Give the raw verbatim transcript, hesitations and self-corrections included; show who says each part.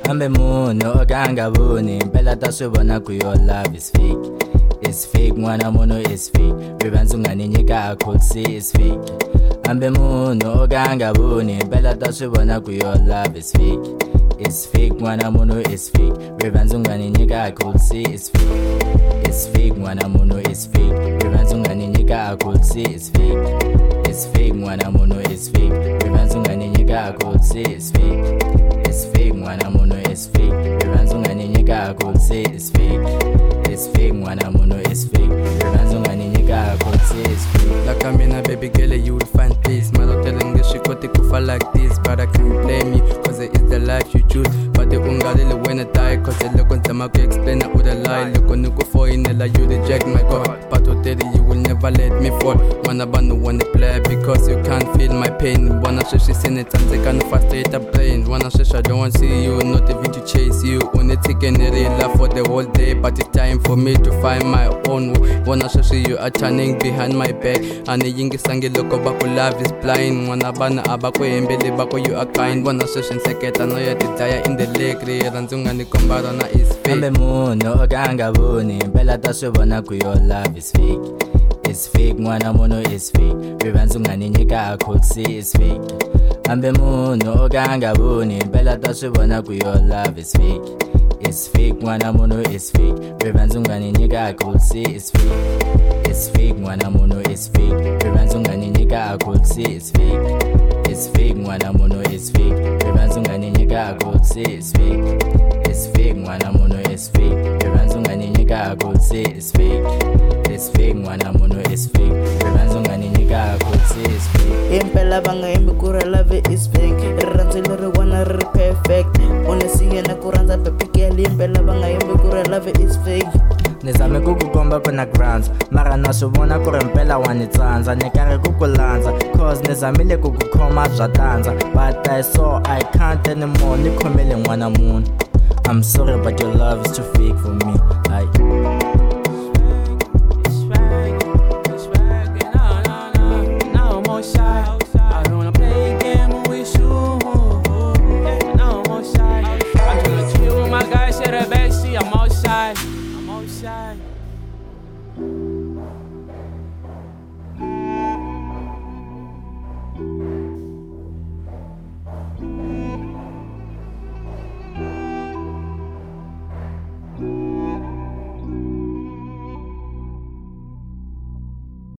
Speaker 1: Ambe munhu okangaboni impela ta swi vona ku your love is fake. It's fake mwana munhu is fake. Rivanzu ngani nyika a could see is fake. Ambe munhu okangaboni impela ta swi vona ku your love is fake. It's fake mwana munhu is fake. Rivanzu ngani nyika a could see is fake. It's fake mwana munhu is fake. Rivanzu ngani nyika a could see is fake. It's fake mwana munhu is fake. Rivanzu ngani nyika a could see is fake. It's fake mwana munhu is fake. Rivanzu ngani nyika a could see is fake. It's fake mwana munhu is fake. Rivanzu ngani nyika a could see is fake.
Speaker 2: Like I mean a baby girl you will find peace. Man I'm telling you she got to kufa like this. But I can't blame you cause it is the life you choose. But the ungalile when I die cause the look on them I can explain I would lie. Look on you go for in the you reject my God. But to tell you you will never let me fall. Wanna ban no wanna play because you can't feel my pain. Wanna say she's in it and they can't frustrate the brain. Wanna say I don't want to see you, not even to chase you. Only taking a real love for the whole day. But it's time for me to find my own way. Wanna say you are turning behind my back. And the yingi sangi look back love is blind. Wanna ban abako embele bako you are kind. Wanna say in second I know you desire in the leg. Ranzunga ni kombarana is fake.
Speaker 1: Ambe munhu okangaboni impela ta swi vona ku your love is fake. It's fake mwana munhu is fake. Rivanzu ngani nyika a could see is fake. Ambe munhu okangaboni impela ta swi vona ku your love is fake. It's fake mwana munhu is fake. Rivanzu ngani nyika a could see is fake. It's fake mwana munhu is fake. Rivanzu ngani nyika a could see is fake. It's fake mwana munhu is fake. Rivanzu ngani nyika a could see is fake. It's fake mwana munhu is fake. Rivanzu ngani nyika a could see is fake. It's fake mwana munhu is fake. Rivanzu ngani nyika a could see is fake.
Speaker 3: Impela banga yimbi kura love is fake. Riranzo liri wana riri perfect. Unesiye na kuranza pepikeli. Impela banga yimbi kura love is fake.
Speaker 1: Nizame kukukomba kuna grounds mara na swi vona ku ri mpela wa ni tsandza ni karhi ku ku landza cause nizamile ku ku khoma bya tandza but I saw I can't anymore ni khomele n'wana munhu. I'm sorry but your love is too fake for me.